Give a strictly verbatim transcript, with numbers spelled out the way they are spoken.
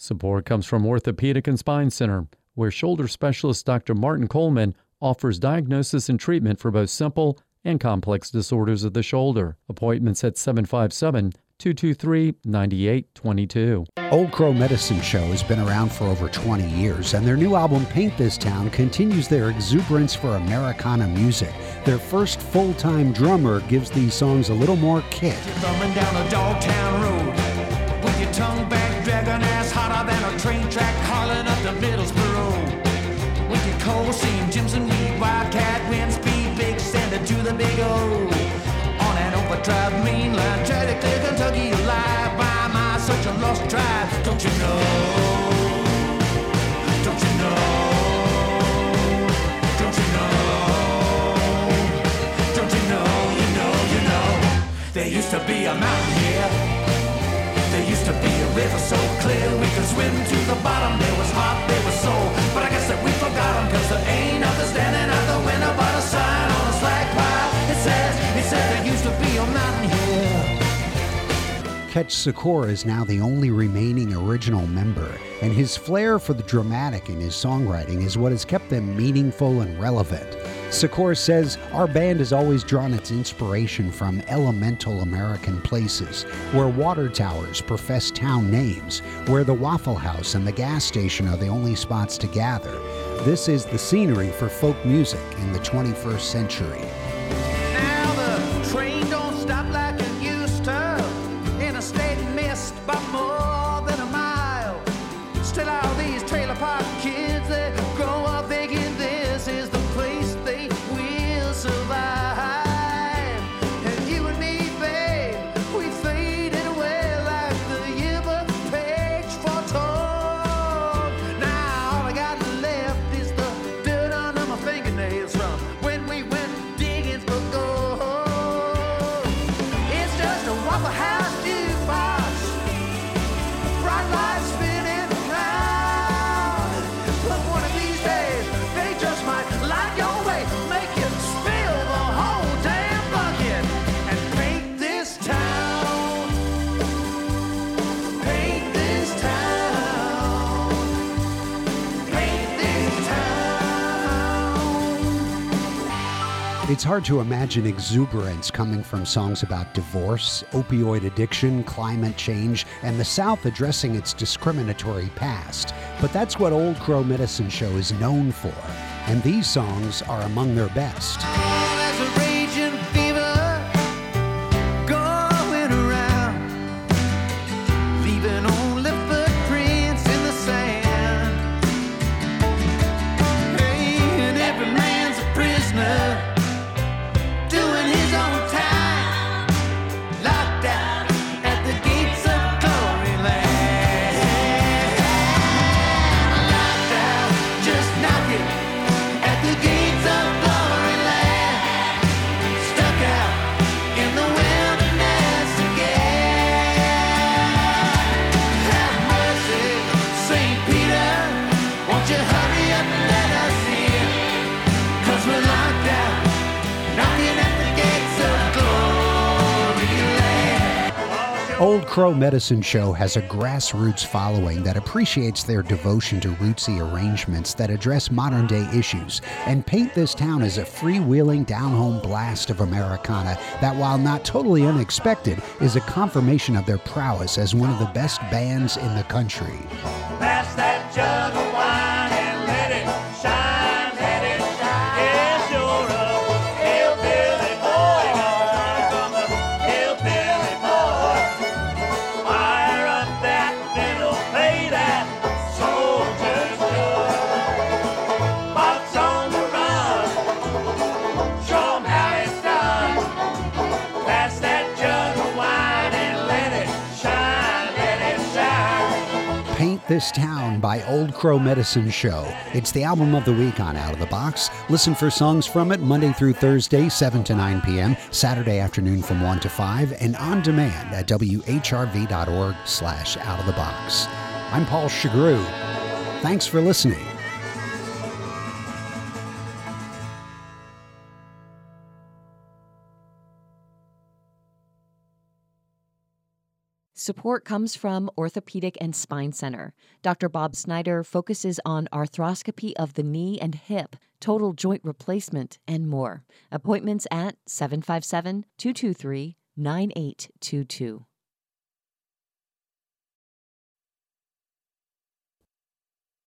Support comes from Orthopedic and Spine Center, where shoulder specialist Doctor Martin Coleman offers diagnosis and treatment for both simple and complex disorders of the shoulder. Appointments at seven five seven, two two three, nine eight two two. Old Crow Medicine Show has been around for over twenty years, and their new album, Paint This Town, continues their exuberance for Americana music. Their first full-time drummer gives these songs a little more kick. You're thumbing down a Dogtown road with your tongue back, dragging ass hotter than a train track, hauling up to Middlesboro. With your coal seam, Jimson Reed, Wildcat, wind speed, big sender to the big O. On an overdrive main line, try to clear Kentucky alive by my such a lost tribe. Don't you know? Don't you know? Don't you know? Don't you know? You know, you know. There used to be a mountain here. There used to be a river so clear we could swim to the bottom. There was heart, there was soul, but I guess that we forgot them, cause there ain't nothing standing out the window but a sign on a slack pile. It says, it says there used to be a mountain here. Ketch Secor is now the only remaining original member, and his flair for the dramatic in his songwriting is what has kept them meaningful and relevant. Secor says, "Our band has always drawn its inspiration from elemental American places, where water towers profess town names, where the Waffle House and the gas station are the only spots to gather. This is the scenery for folk music in the twenty-first century." Now the train don't stop like it used to, in a state mist by more than a mile. Still all these trailer park kids, they grow up thinking this is the place they will survive. And you and me, babe, we faded away like the year the page foretold. Now all I got left is the dirt under my fingernails from when we went digging for gold. It's just a Waffle House jukebox, bright lights spinning around. But one of these days, they just might light your way, make you spill the whole damn bucket, and paint this town, paint this town, paint this town. It's hard to imagine exuberance coming from songs about divorce, opioid addiction, climate change, and the South addressing its discriminatory past. But that's what Old Crow Medicine Show is known for, and these songs are among their best. There's a raging fever going around, leaving only footprints in the sand. Hey, and every man's a prisoner, doing his own time, locked out at the gates of glory land. Locked out, just knocking at the gates of glory land. Stuck out in the wilderness again. Have mercy, Saint Peter, won't you hurry up and let us in? Cause we're locked out, knocking at the gates of glory land. Old Crow Medicine Show has a grassroots following that appreciates their devotion to rootsy arrangements that address modern-day issues, and Paint This Town is a freewheeling, down-home blast of Americana that, while not totally unexpected, is a confirmation of their prowess as one of the best bands in the country. Pass that jug of wine and let it shine, let it shine. Yes, you're a hillbilly boy, gonna from the hillbilly boy. Fire up that fiddle, play that soldier's joy. Box on the run, show 'em how it's done. Pass that jug of wine and let it shine, let it shine. Paint This Town by Old Crow Medicine Show. It's the album of the week on Out of the Box. Listen for songs from it Monday through Thursday, seven to nine p.m., Saturday afternoon from one to five, and on demand at W H R V dot org slash out of the box. I'm Paul Chagru. Thanks for listening. Support comes from Orthopedic and Spine Center. Doctor Bob Snyder focuses on arthroscopy of the knee and hip, total joint replacement, and more. Appointments at seven five seven, two two three, nine eight two two.